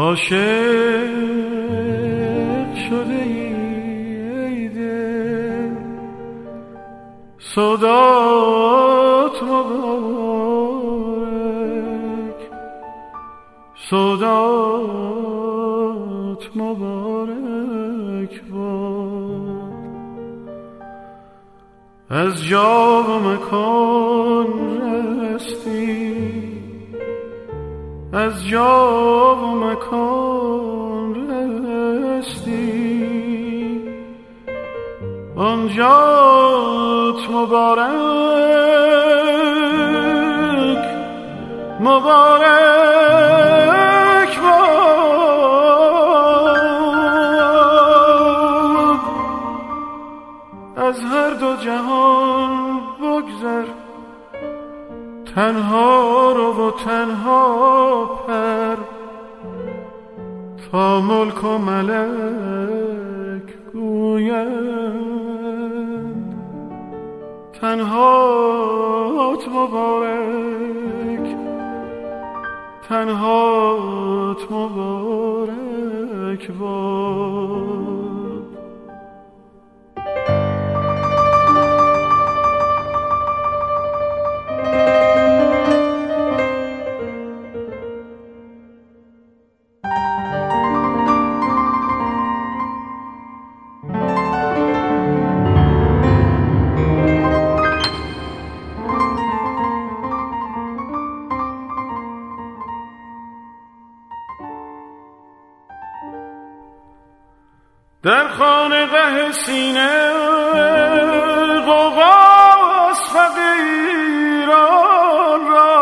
عاشق شده ای دل صدات مبارک صدات مبارک باد از جا و مکان رستی از جا و مکان رستی آنجات مبارک مبارک باد از هر دو جهان بگذر تنها رو و تنها پر تا ملک و ملک گویند تنهات مبارک تنهات مبارک باد در خانقه سینه غوغاست فقیران را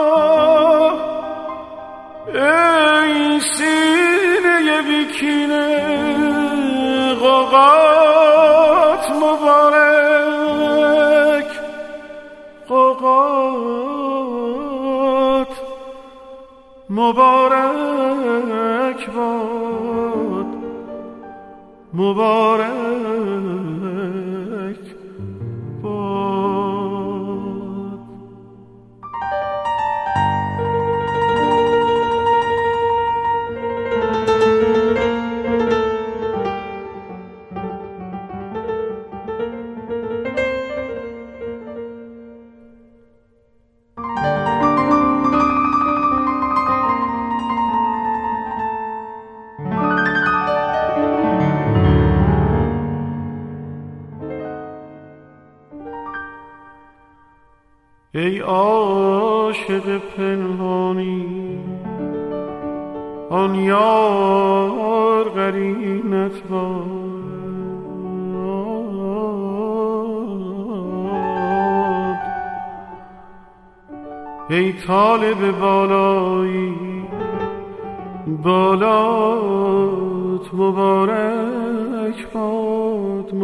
ای سینه بیکینه غوغات مبارک غوغات مبارک باد مبارک باد ای عاشق پنهانی آن یار قرینت باد ای طالب بالایی بالات مبارک باد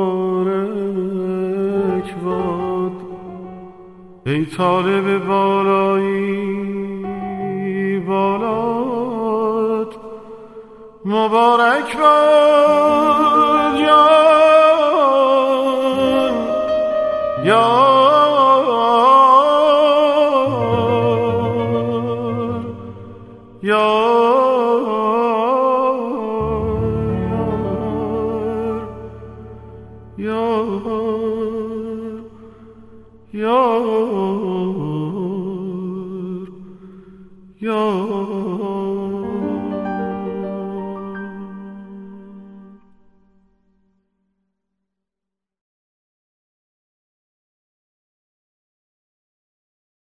مبارک باد ای طالب بالایی بالات مبارک باد یار یار